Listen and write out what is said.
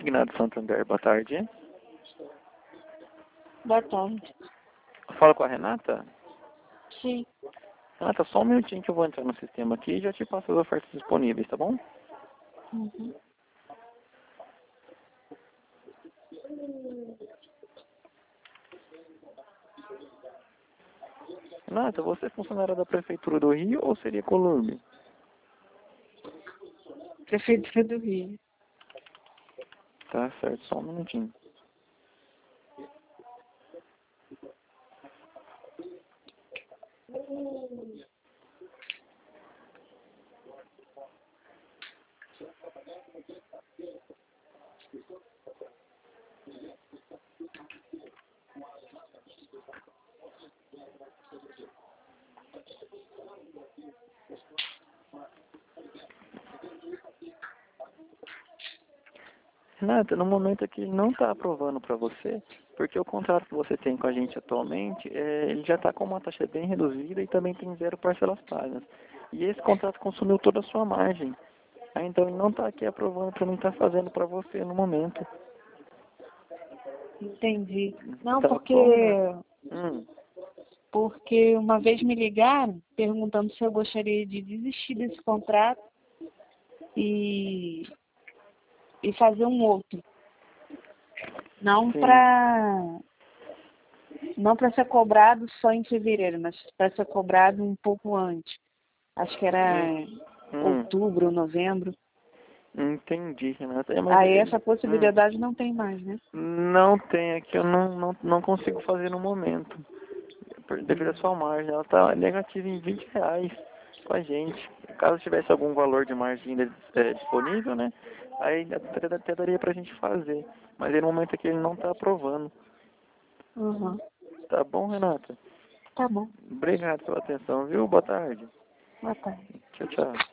Consignado Santander, boa tarde. Boa tarde. Fala com a Renata? Sim. Renata, só um minutinho que eu vou entrar no sistema aqui e já te passo as ofertas disponíveis, tá bom? Uhum. Renata, você é funcionária da Prefeitura do Rio ou seria Columbe? Prefeitura do Rio. Tá certo, só um minutinho. Renata, no momento aqui ele não está aprovando para você, porque o contrato que você tem com a gente atualmente, ele já está com uma taxa bem reduzida e também tem 0 parcelas pagas. E esse contrato consumiu toda a sua margem. Aí, então ele não está aqui aprovando para mim estar fazendo para você no momento. Entendi. Não, Tá porque bom? porque uma vez me ligaram perguntando se eu gostaria de desistir desse contrato e fazer um outro. Não Sim. para ser cobrado só em fevereiro, mas para ser cobrado um pouco antes. Acho que era outubro ou novembro. Entendi, Renata. Mas Aí essa possibilidade não tem mais, né? não tem aqui, eu não consigo fazer no momento. Devido à sua margem, ela está negativa em R$ 20 com a gente. Caso tivesse algum valor de margem ainda disponível, né? Aí até daria pra gente fazer. Mas aí no momento aqui ele não está aprovando. Uhum. Tá bom, Renata? Tá bom. Obrigado pela atenção, viu? Boa tarde. Boa tarde. Tchau, tchau.